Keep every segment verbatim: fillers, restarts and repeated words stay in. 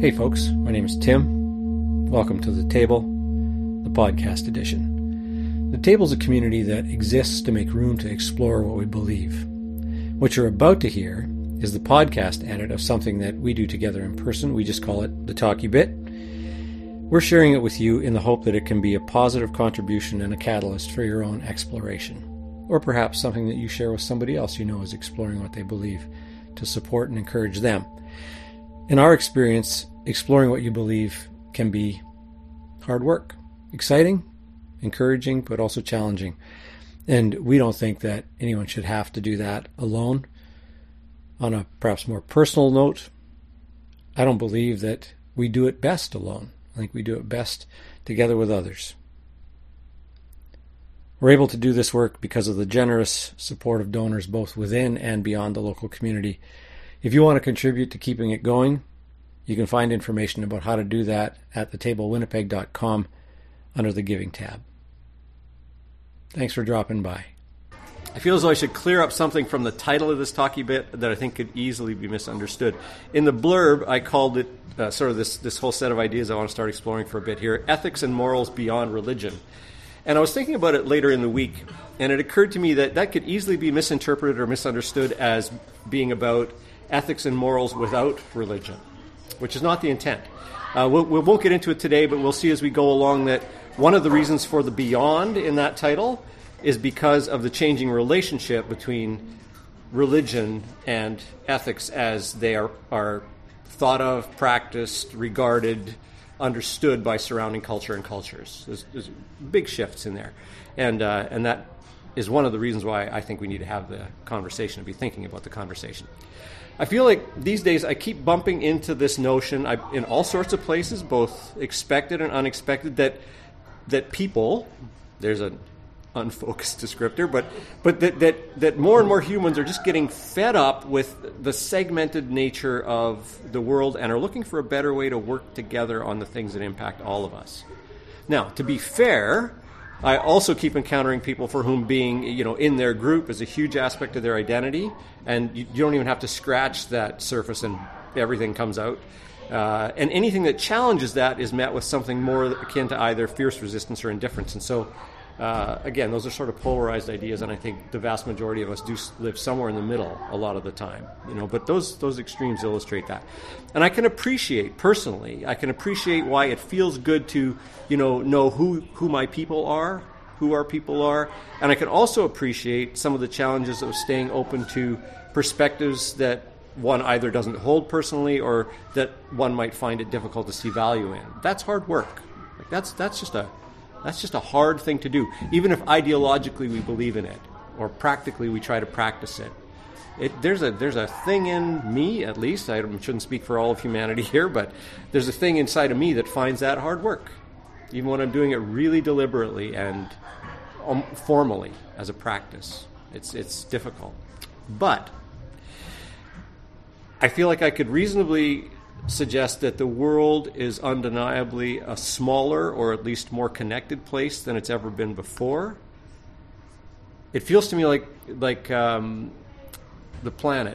Hey folks, my name is Tim. Welcome to The Table, the podcast edition. The Table is a community that exists to make room to explore what we believe. What you're about to hear is the podcast edit of something that we do together in person. We just call it The Talkie Bit. We're sharing it with you in the hope that it can be a positive contribution and a catalyst for your own exploration. Or perhaps something that you share with somebody else you know is exploring what they believe to support and encourage them. In our experience, exploring what you believe can be hard work, exciting, encouraging, but also challenging. And we don't think that anyone should have to do that alone. On a perhaps more personal note, I don't believe that we do it best alone. I think we do it best together with others. We're able to do this work because of the generous support of donors both within and beyond the local community. If you want to contribute to keeping it going, you can find information about how to do that at the table winnipeg dot com under the Giving tab. Thanks for dropping by. I feel as though I should clear up something from the title of this talkie bit that I think could easily be misunderstood. In the blurb, I called it uh, sort of this, this whole set of ideas I want to start exploring for a bit here, Ethics and Morals Beyond Religion. And I was thinking about it later in the week, and it occurred to me that that could easily be misinterpreted or misunderstood as being about ethics and morals without religion, which is not the intent. Uh, we'll, we won't get into it today, but we'll see as we go along that one of the reasons for the beyond in that title is because of the changing relationship between religion and ethics as they are, are thought of, practiced, regarded, understood by surrounding culture and cultures. There's, there's big shifts in there. And uh, and that is one of the reasons why I think we need to have the conversation and be thinking about the conversation. I feel like these days I keep bumping into this notion I, in all sorts of places, both expected and unexpected, that that people, there's an unfocused descriptor, but but that, that, that more and more humans are just getting fed up with the segmented nature of the world and are looking for a better way to work together on the things that impact all of us. Now, to be fair, I also keep encountering people for whom being, you know, in their group is a huge aspect of their identity, and you, you don't even have to scratch that surface and everything comes out. Uh, and anything that challenges that is met with something more akin to either fierce resistance or indifference. And so, uh, again, those are sort of polarized ideas, and I think the vast majority of us do live somewhere in the middle a lot of the time. You know, but those those extremes illustrate that. And I can appreciate, personally, I can appreciate why it feels good to, you know, know who, who my people are, who our people are. And I can also appreciate some of the challenges of staying open to perspectives that one either doesn't hold personally or that one might find it difficult to see value in. That's hard work. Like that's that's just a that's just a hard thing to do, even if ideologically we believe in it or practically we try to practice it. It there's a there's a thing in me, at least, I shouldn't speak for all of humanity here, but there's a thing inside of me that finds that hard work, even when I'm doing it really deliberately and um, formally as a practice. It's it's difficult. But I feel like I could reasonably suggest that the world is undeniably a smaller or at least more connected place than it's ever been before. It feels to me like like um, the planet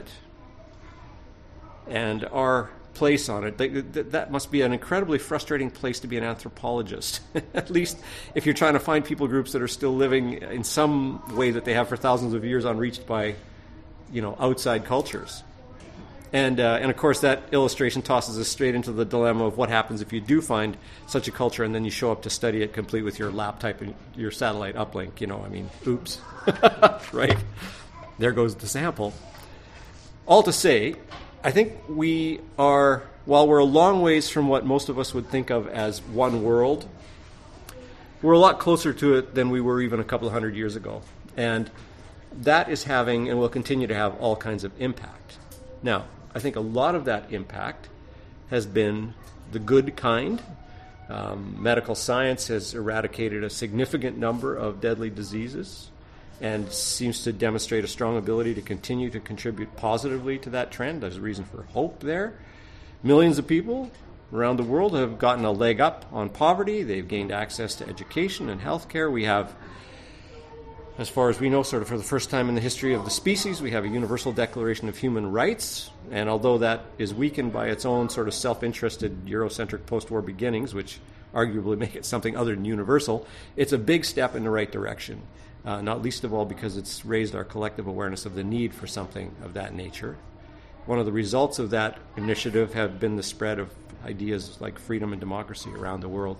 and our place on it. That, that must be an incredibly frustrating place to be an anthropologist, at least if you're trying to find people groups that are still living in some way that they have for thousands of years unreached by, you know, outside cultures. And, uh, and of course, that illustration tosses us straight into the dilemma of what happens if you do find such a culture and then you show up to study it complete with your laptop and your satellite uplink. You know, I mean, oops, right? There goes the sample. All to say, I think we are, while we're a long ways from what most of us would think of as one world, we're a lot closer to it than we were even a couple of hundred years ago. And that is having, and will continue to have, all kinds of impact. Now, I think a lot of that impact has been the good kind. Um, medical science has eradicated a significant number of deadly diseases and seems to demonstrate a strong ability to continue to contribute positively to that trend. There's a reason for hope there. Millions of people around the world have gotten a leg up on poverty. They've gained access to education and healthcare. We have as far as we know, sort of for the first time in the history of the species, we have a Universal Declaration of Human Rights. And although that is weakened by its own sort of self-interested Eurocentric post-war beginnings, which arguably make it something other than universal, it's a big step in the right direction, uh, not least of all because it's raised our collective awareness of the need for something of that nature. One of the results of that initiative have been the spread of ideas like freedom and democracy around the world.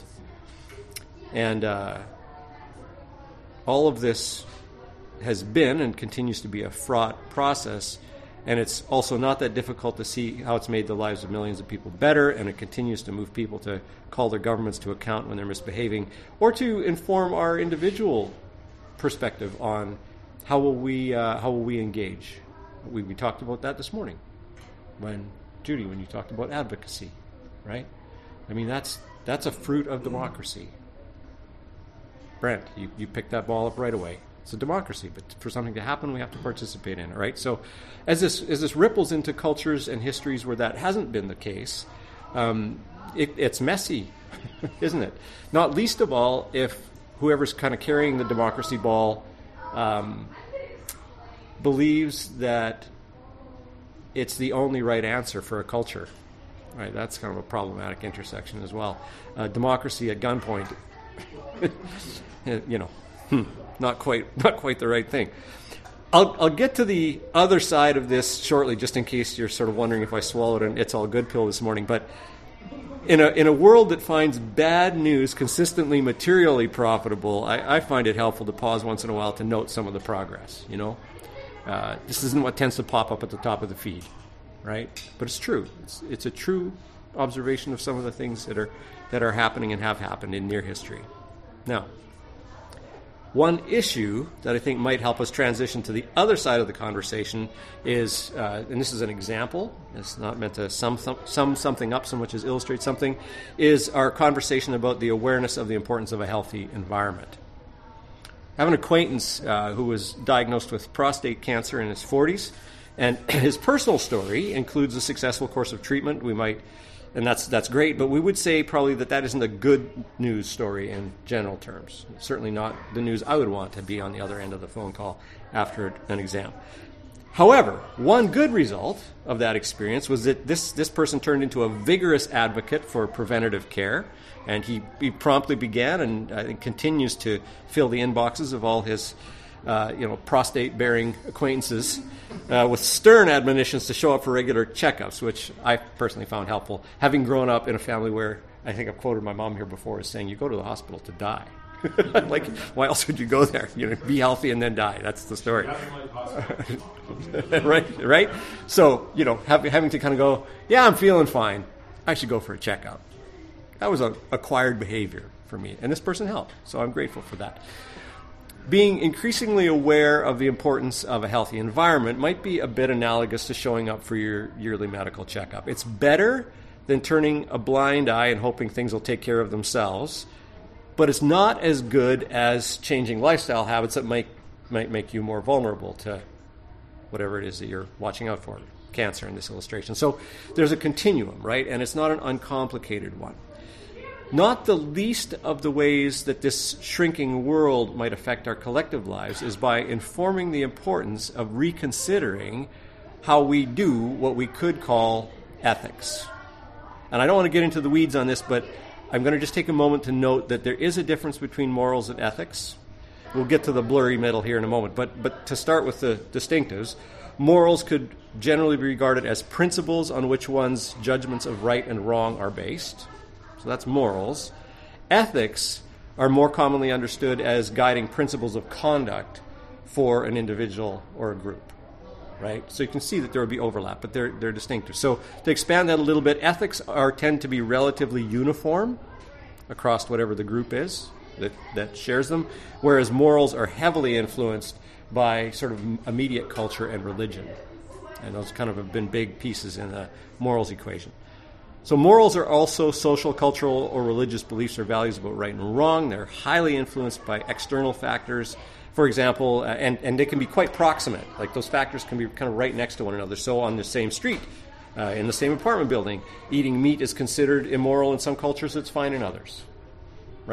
And uh, all of this has been and continues to be a fraught process, and it's also not that difficult to see how it's made the lives of millions of people better, and it continues to move people to call their governments to account when they're misbehaving, or to inform our individual perspective on how will we uh, how will we engage. We, we talked about that this morning, when Judy, when you talked about advocacy, right? I mean, that's that's a fruit of democracy. Brent, you, you picked that ball up right away. It's a democracy, but for something to happen, we have to participate in it, right? So as this as this ripples into cultures and histories where that hasn't been the case, um, it, it's messy, isn't it? Not least of all if whoever's kind of carrying the democracy ball um, believes that it's the only right answer for a culture, right? That's kind of a problematic intersection as well. Uh, democracy at gunpoint, you know. Hmm. Not quite, not quite the right thing. I'll, I'll get to the other side of this shortly, just in case you're sort of wondering if I swallowed an "it's all good" pill this morning. But in a in a world that finds bad news consistently materially profitable, I, I find it helpful to pause once in a while to note some of the progress. You know, uh, this isn't what tends to pop up at the top of the feed, right? But it's true. It's it's a true observation of some of the things that are that are happening and have happened in near history. Now, one issue that I think might help us transition to the other side of the conversation is, uh, and this is an example, it's not meant to sum, sum something up so much as illustrate something, is our conversation about the awareness of the importance of a healthy environment. I have an acquaintance uh, who was diagnosed with prostate cancer in his forties, and his personal story includes a successful course of treatment. We might And that's that's great, but we would say probably that that isn't a good news story in general terms. Certainly not the news I would want to be on the other end of the phone call after an exam. However, one good result of that experience was that this, this person turned into a vigorous advocate for preventative care, and he, he promptly began and I think continues to fill the inboxes of all his Uh, you know, prostate-bearing acquaintances uh, with stern admonitions to show up for regular checkups, which I personally found helpful, having grown up in a family where I think I've quoted my mom here before as saying, you go to the hospital to die. Like, why else would you go there? You know, be healthy and then die. That's the story. right, right? So, you know, have, having to kind of go, yeah, I'm feeling fine. I should go for a checkup. That was an acquired behavior for me, and this person helped, so I'm grateful for that. Being increasingly aware of the importance of a healthy environment might be a bit analogous to showing up for your yearly medical checkup. It's better than turning a blind eye and hoping things will take care of themselves, but it's not as good as changing lifestyle habits that might, might make you more vulnerable to whatever it is that you're watching out for, cancer in this illustration. So there's a continuum, right? And it's not an uncomplicated one. Not the least of the ways that this shrinking world might affect our collective lives is by informing the importance of reconsidering how we do what we could call ethics. And I don't want to get into the weeds on this, but I'm going to just take a moment to note that there is a difference between morals and ethics. We'll get to the blurry middle here in a moment, but but to start with the distinctives, morals could generally be regarded as principles on which one's judgments of right and wrong are based. So that's morals. Ethics are more commonly understood as guiding principles of conduct for an individual or a group, right? So you can see that there would be overlap, but they're they're distinctive. So to expand that a little bit, ethics are tend to be relatively uniform across whatever the group is that, that shares them, whereas morals are heavily influenced by sort of immediate culture and religion. And those kind of have been big pieces in the morals equation. So morals are also social, cultural, or religious beliefs or values about right and wrong. They're highly influenced by external factors. For example, uh, and, and they can be quite proximate. Like those factors can be kind of right next to one another. So on the same street, uh, in the same apartment building, eating meat is considered immoral in some cultures, it's fine in others, right?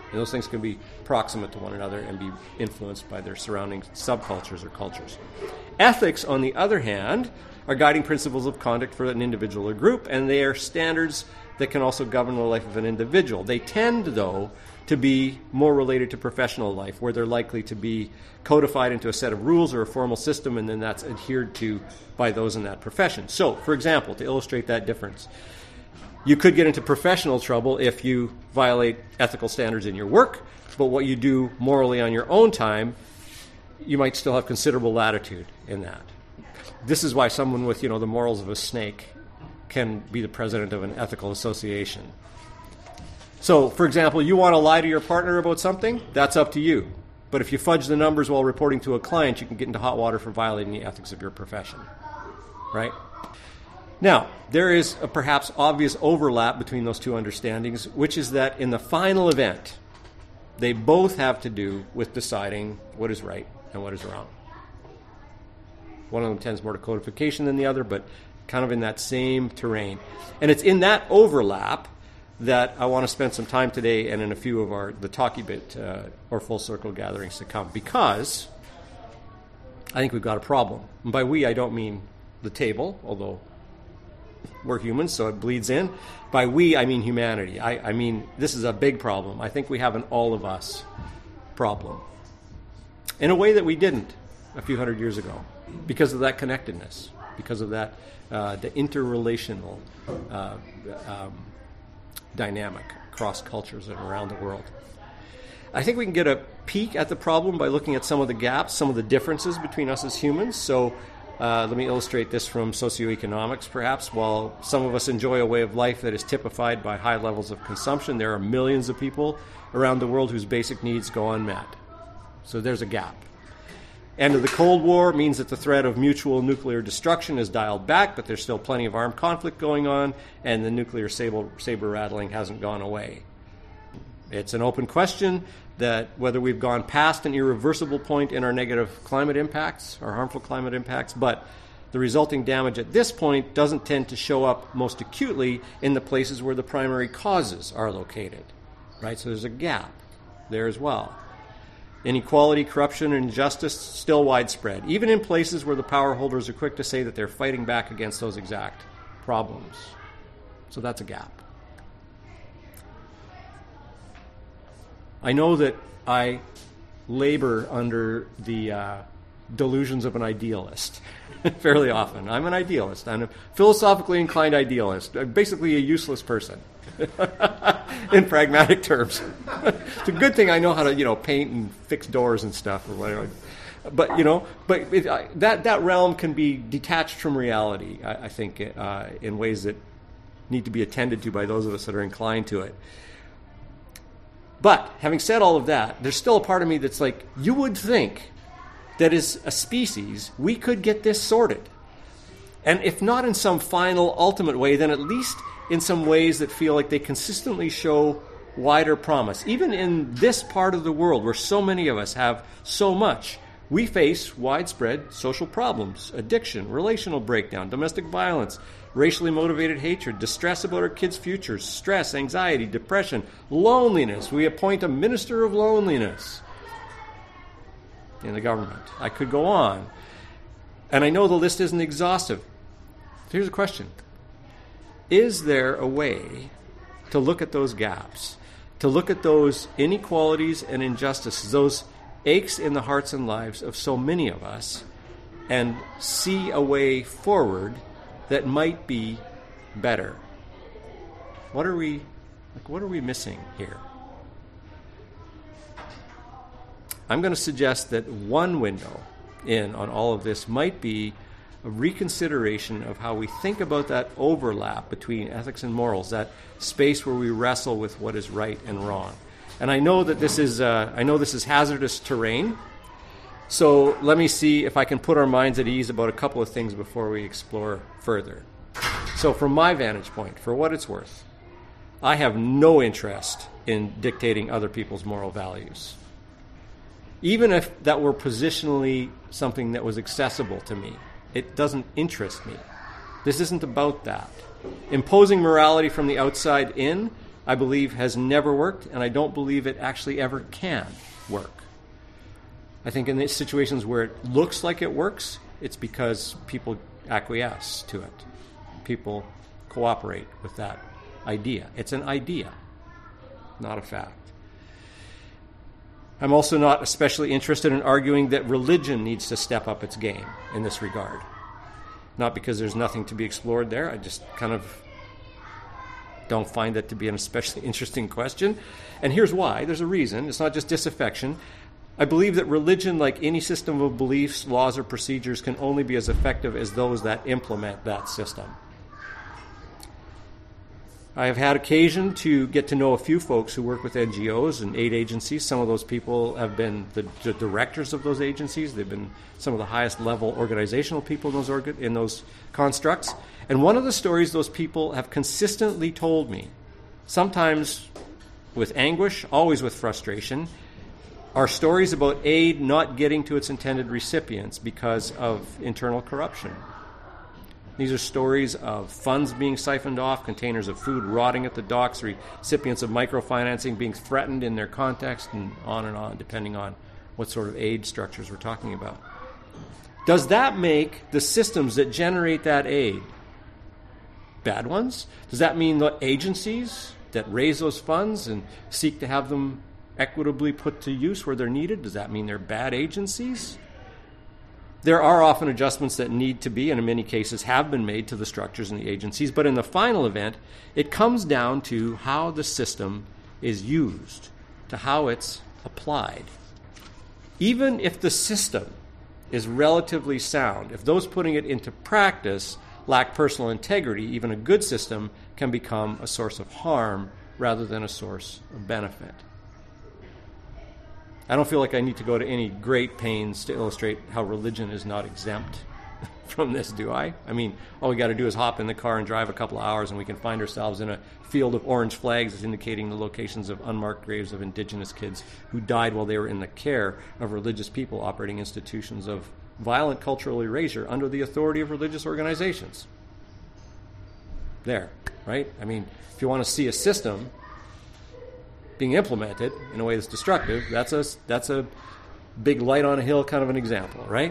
And those things can be proximate to one another and be influenced by their surrounding subcultures or cultures. Ethics, on the other hand, are guiding principles of conduct for an individual or group, and they are standards that can also govern the life of an individual. They tend, though, to be more related to professional life, where they're likely to be codified into a set of rules or a formal system, and then that's adhered to by those in that profession. So, for example, to illustrate that difference, you could get into professional trouble if you violate ethical standards in your work, but what you do morally on your own time, you might still have considerable latitude in that. This is why someone with, you know, the morals of a snake can be the president of an ethical association. So, for example, you want to lie to your partner about something, that's up to you. But if you fudge the numbers while reporting to a client, you can get into hot water for violating the ethics of your profession. Right? Now, there is a perhaps obvious overlap between those two understandings, which is that in the final event, they both have to do with deciding what is right and what is wrong. One of them tends more to codification than the other, but kind of in that same terrain. And it's in that overlap that I want to spend some time today and in a few of our the Talkie Bit uh, or Full Circle gatherings to come, because I think we've got a problem. And by we, I don't mean the table, although we're humans, so it bleeds in. By we, I mean humanity. I, I mean, this is a big problem. I think we have an all of us problem in a way that we didn't a few hundred years ago, because of that connectedness, because of that uh, the interrelational uh, um, dynamic across cultures and around the world. I think we can get a peek at the problem by looking at some of the gaps, some of the differences between us as humans. So uh, let me illustrate this from socioeconomics, perhaps. While some of us enjoy a way of life that is typified by high levels of consumption, there are millions of people around the world whose basic needs go unmet. So there's a gap. End of the Cold War means that the threat of mutual nuclear destruction is dialed back, but there's still plenty of armed conflict going on, and the nuclear saber, saber rattling hasn't gone away. It's an open question that whether we've gone past an irreversible point in our negative climate impacts, our harmful climate impacts, but the resulting damage at this point doesn't tend to show up most acutely in the places where the primary causes are located, right? So there's a gap there as well. Inequality, corruption, and injustice still widespread, even in places where the power holders are quick to say that they're fighting back against those exact problems. So that's a gap. I know that I labor under the uh, delusions of an idealist fairly often. I'm an idealist. I'm a philosophically inclined idealist. I'm basically a useless person. In pragmatic terms. It's a good thing I know how to, you know, paint and fix doors and stuff or whatever. But, you know, but it, uh, that that realm can be detached from reality, I, I think, uh, in ways that need to be attended to by those of us that are inclined to it. But having said all of that, there's still a part of me that's like, you would think that as a species, we could get this sorted. And if not in some final, ultimate way, then at least in some ways that feel like they consistently show wider promise. Even in this part of the world where so many of us have so much, we face widespread social problems, addiction, relational breakdown, domestic violence, racially motivated hatred, distress about our kids' futures, stress, anxiety, depression, loneliness. We appoint a minister of loneliness in the government. I could go on. And I know the list isn't exhaustive. Here's a question. Is there a way to look at those gaps, to look at those inequalities and injustices, those aches in the hearts and lives of so many of us, and see a way forward that might be better? What are we, like, what are we missing here? I'm going to suggest that one window in on all of this might be a reconsideration of how we think about that overlap between ethics and morals, that space where we wrestle with what is right and wrong. And I know that this is uh, I know this is hazardous terrain, so let me see if I can put our minds at ease about a couple of things before we explore further. So from my vantage point, for what it's worth, I have no interest in dictating other people's moral values. Even if that were positionally something that was accessible to me, it doesn't interest me. This isn't about that. Imposing morality from the outside in I believe has never worked, and I don't believe it actually ever can work. I think in the situations where it looks like it works, it's because people acquiesce to it. People cooperate with that idea. It's an idea, not a fact. I'm also not especially interested in arguing that religion needs to step up its game in this regard. Not because there's nothing to be explored there. I just kind of don't find that to be an especially interesting question. And here's why. There's a reason. It's not just disaffection. I believe that religion, like any system of beliefs, laws, or procedures, can only be as effective as those that implement that system. I have had occasion to get to know a few folks who work with N G Os and aid agencies. Some of those people have been the, the directors of those agencies. They've been some of the highest level organizational people in those, orga- in those constructs. And one of the stories those people have consistently told me, sometimes with anguish, always with frustration, are stories about aid not getting to its intended recipients because of internal corruption. These are stories of funds being siphoned off, containers of food rotting at the docks, recipients of microfinancing being threatened in their context, and on and on, depending on what sort of aid structures we're talking about. Does that make the systems that generate that aid bad ones? Does that mean the agencies that raise those funds and seek to have them equitably put to use where they're needed, does that mean they're bad agencies? There are often adjustments that need to be, and in many cases have been made to the structures and the agencies, but in the final event, it comes down to how the system is used, to how it's applied. Even if the system is relatively sound, if those putting it into practice lack personal integrity, even a good system can become a source of harm rather than a source of benefit. I don't feel like I need to go to any great pains to illustrate how religion is not exempt from this, do I? I mean, all we got to do is hop in the car and drive a couple of hours and we can find ourselves in a field of orange flags indicating the locations of unmarked graves of indigenous kids who died while they were in the care of religious people operating institutions of violent cultural erasure under the authority of religious organizations. There, right? I mean, if you want to see a system being implemented in a way that's destructive, that's a, that's a big light on a hill kind of an example, right?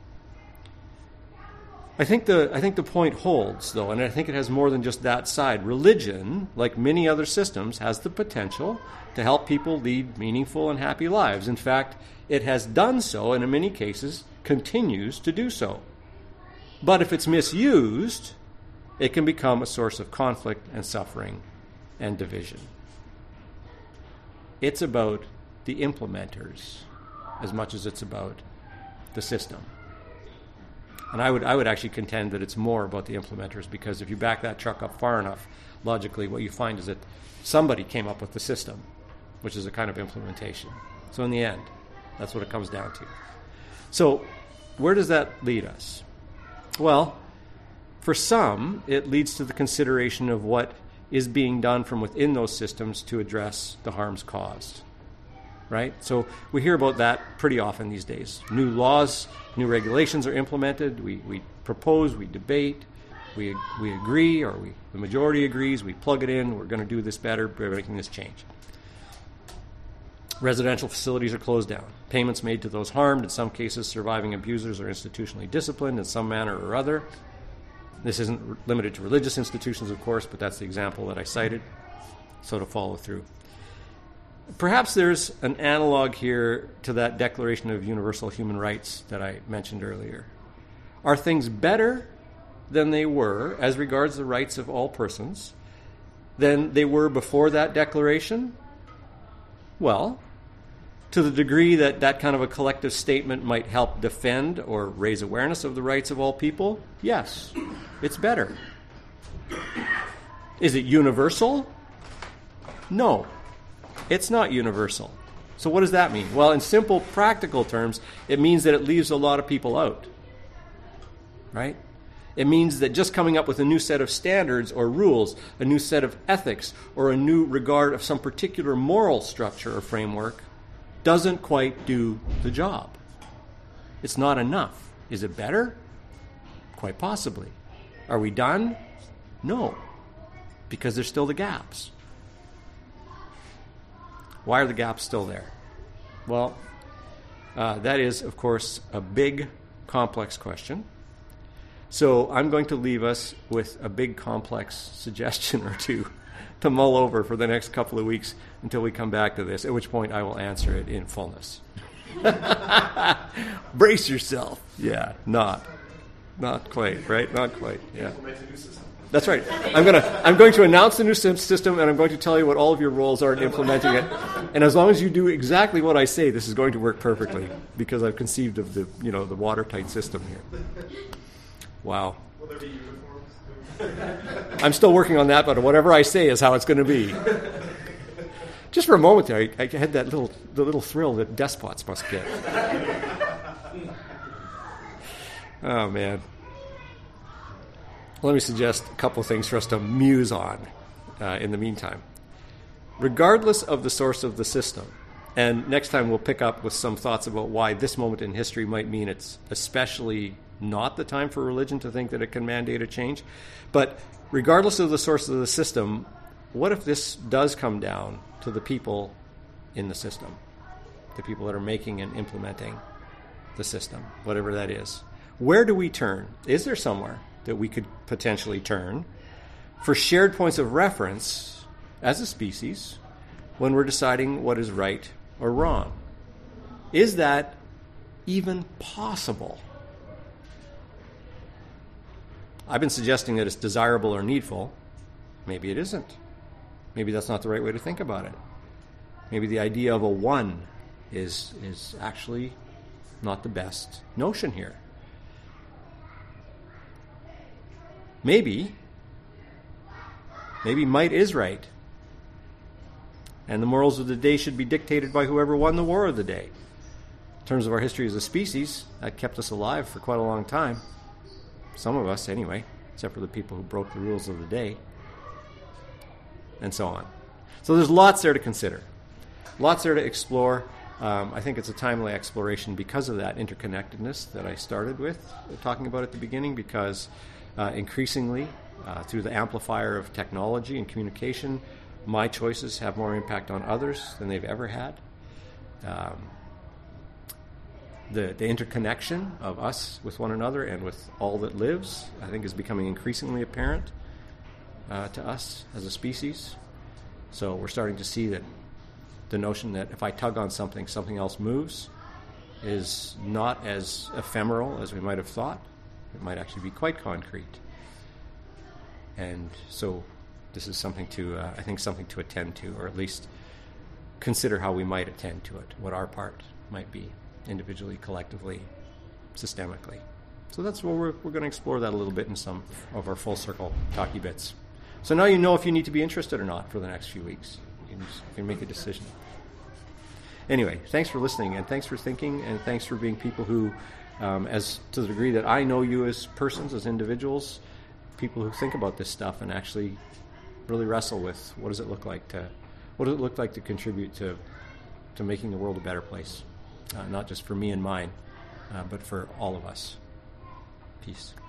I think the I think the point holds, though, and I think it has more than just that side. Religion, like many other systems, has the potential to help people lead meaningful and happy lives. In fact, it has done so, and in many cases continues to do so. But if it's misused, it can become a source of conflict and suffering and division. It's about the implementers as much as it's about the system. And I would I would actually contend that it's more about the implementers, because if you back that truck up far enough, logically what you find is that somebody came up with the system, which is a kind of implementation. So in the end, that's what it comes down to. So where does that lead us? Well, for some, it leads to the consideration of what is being done from within those systems to address the harms caused, right? So we hear about that pretty often these days. New laws, new regulations are implemented. We we propose, we debate, we we agree, or we the majority agrees. We plug it in. We're going to do this better. We're making this change. Residential facilities are closed down. Payments made to those harmed. In some cases, surviving abusers are institutionally disciplined in some manner or other. This isn't limited to religious institutions, of course, but that's the example that I cited. So to follow through. Perhaps there's an analog here to that Declaration of Universal Human Rights that I mentioned earlier. Are things better than they were as regards the rights of all persons than they were before that declaration? Well, to the degree that that kind of a collective statement might help defend or raise awareness of the rights of all people, yes, it's better. Is it universal? No, it's not universal. So what does that mean? Well, in simple, practical terms, it means that it leaves a lot of people out, right? It means that just coming up with a new set of standards or rules, a new set of ethics, or a new regard of some particular moral structure or framework doesn't quite do the job. It's not enough. Is it better? Quite possibly. Are we done? No, because there's still the gaps. Why are the gaps still there? Well, uh, that is, of course, a big, complex question. So I'm going to leave us with a big, complex suggestion or two to mull over for the next couple of weeks until we come back to this, at which point I will answer it in fullness. Brace yourself. Yeah, not. Not quite, right? Not quite, yeah. That's right. I'm going to I'm going to announce the new system, and I'm going to tell you what all of your roles are in implementing it. And as long as you do exactly what I say, this is going to work perfectly, because I've conceived of the, you know, the watertight system here. Wow. Will there be uniforms? I'm still working on that, but whatever I say is how it's going to be. Just for a moment there, I, I had that little the little thrill that despots must get. Oh, man. Let me suggest a couple of things for us to muse on uh, in the meantime. Regardless of the source of the system, and next time we'll pick up with some thoughts about why this moment in history might mean it's especially not the time for religion to think that it can mandate a change. But regardless of the source of the system, what if this does come down to the people in the system, the people that are making and implementing the system, whatever that is? Where do we turn? Is there somewhere that we could potentially turn for shared points of reference as a species when we're deciding what is right or wrong? Is that even possible? I've been suggesting that it's desirable or needful. Maybe it isn't. Maybe that's not the right way to think about it. Maybe the idea of a one is is actually not the best notion here. Maybe, maybe might is right, and the morals of the day should be dictated by whoever won the war of the day. In terms of our history as a species, that kept us alive for quite a long time. Some of us, anyway, except for the people who broke the rules of the day, and so on. So there's lots there to consider, lots there to explore. Um, I think it's a timely exploration because of that interconnectedness that I started with, uh, talking about at the beginning, because uh, increasingly, uh, through the amplifier of technology and communication, my choices have more impact on others than they've ever had. Um, the, the interconnection of us with one another and with all that lives, I think, is becoming increasingly apparent uh, to us as a species. So we're starting to see that the notion that if I tug on something, something else moves, is not as ephemeral as we might have thought. It might actually be quite concrete. And so this is something to, uh, I think, something to attend to, or at least consider how we might attend to it, what our part might be, individually, collectively, systemically. So that's where we're, we're going to explore that a little bit in some of our full circle talky bits. So now you know if you need to be interested or not for the next few weeks. You can, just, you can make a decision. Anyway, thanks for listening, and thanks for thinking, and thanks for being people who, um, as to the degree that I know you as persons, as individuals, people who think about this stuff and actually really wrestle with what does it look like to, what does it look like to contribute to, to making the world a better place, uh, not just for me and mine, uh, but for all of us. Peace.